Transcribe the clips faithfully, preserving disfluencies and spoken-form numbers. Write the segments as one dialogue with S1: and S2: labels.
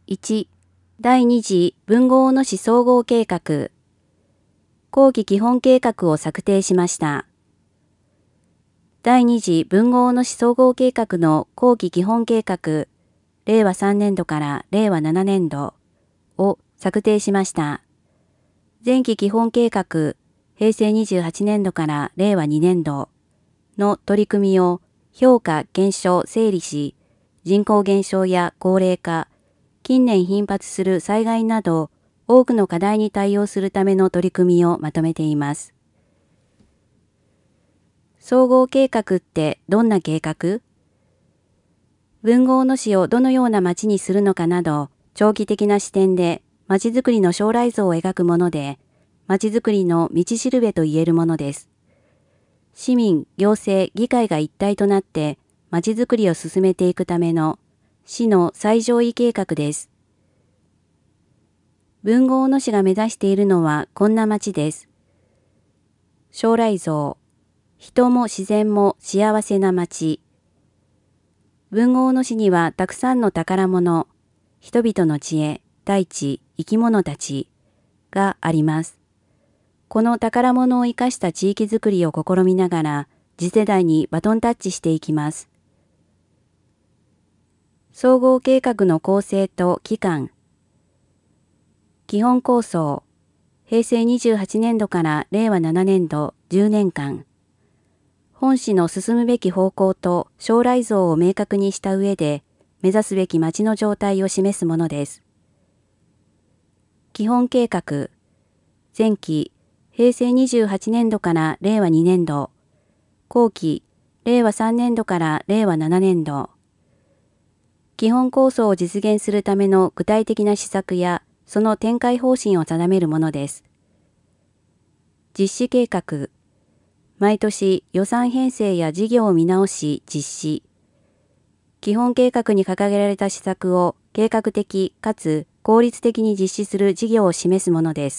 S1: いち、第二次豊後大野市総合計画、後期基本計画を策定しました。第二次豊後大野市総合計画の後期基本計画、れいわさんねんどかられいわななねんどを策定しました。前期基本計画、へいせいにじゅうはちねんどかられいわにねんどの取り組みを評価、検証、整理し、人口減少や高齢化、近年頻発する災害など多くの課題に対応するための取り組みをまとめています。総合計画ってどんな計画？豊後大野市をどのような町にするのかなど、長期的な視点で町づくりの将来像を描くもので、町づくりの道しるべと言えるものです。市民、行政、議会が一体となって町づくりを進めていくための市の最上位計画です。豊後大野市が目指しているのはこんな町です。将来像、人も自然も幸せな町。豊後大野市にはたくさんの宝物、人々の知恵、大地、生き物たちがあります。この宝物を生かした地域づくりを試みながら、次世代にバトンタッチしていきます。総合計画の構成と期間。基本構想、へいせいにじゅうはちねんどかられいわななねんどじゅうねんかん。本市の進むべき方向と将来像を明確にした上で、目指すべき町の状態を示すものです。基本計画、前期、へいせいにじゅうはちねんどかられいわにねんど、後期、れいわさんねんどかられいわななねんど。基本構想を実現するための具体的な施策や、その展開方針を定めるものです。実施計画、毎年予算編成や事業を見直し実施。基本計画に掲げられた施策を計画的かつ効率的に実施する事業を示すものです。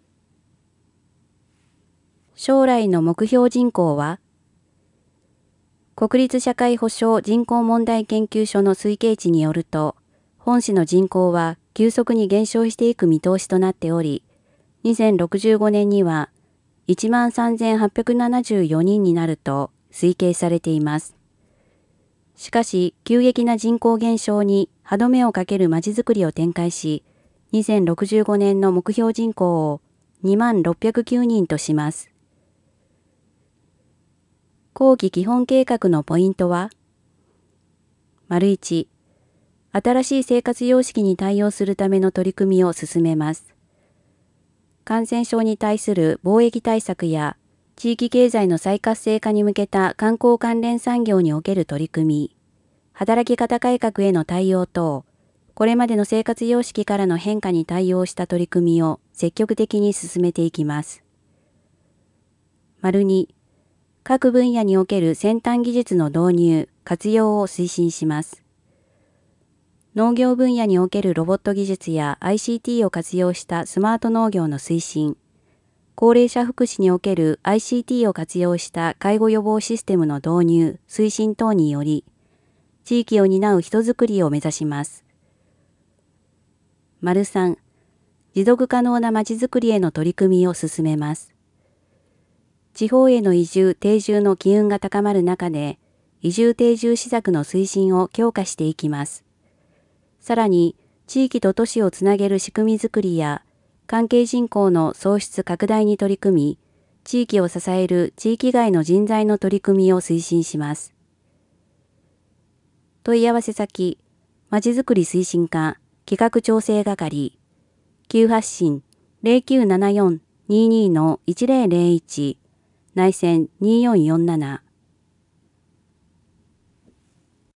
S1: 将来の目標人口は？国立社会保障人口問題研究所の推計値によると、本市の人口は急速に減少していく見通しとなっており、にせんろくじゅうごねんにはいちまんさんぜんはっぴゃくななじゅうよにんになると推計されています。しかし、急激な人口減少に歯止めをかけるまちづくりを展開し、にせんろくじゅうごねんの目標人口をにまんろっぴゃくきゅうにんとします。後期基本計画のポイントは？ いち、新しい生活様式に対応するための取り組みを進めます。感染症に対する防疫対策や地域経済の再活性化に向けた観光関連産業における取り組み、働き方改革への対応等、これまでの生活様式からの変化に対応した取り組みを積極的に進めていきます。に、各分野における先端技術の導入、活用を推進します。農業分野におけるロボット技術や アイシーティー を活用したスマート農業の推進、高齢者福祉における アイシーティー を活用した介護予防システムの導入、推進等により、地域を担う人づくりを目指します。さん、持続可能なまちづくりへの取り組みを進めます。地方への移住・定住の機運が高まる中で、移住定住施策の推進を強化していきます。さらに、地域と都市をつなげる仕組みづくりや、関係人口の創出拡大に取り組み、地域を支える地域外の人材の取り組みを推進します。問い合わせ先、まちづくり推進課、企画調整係、急発進 ゼロきゅうななよんにーにーのいちゼロゼロいち、内線にーよんよんなな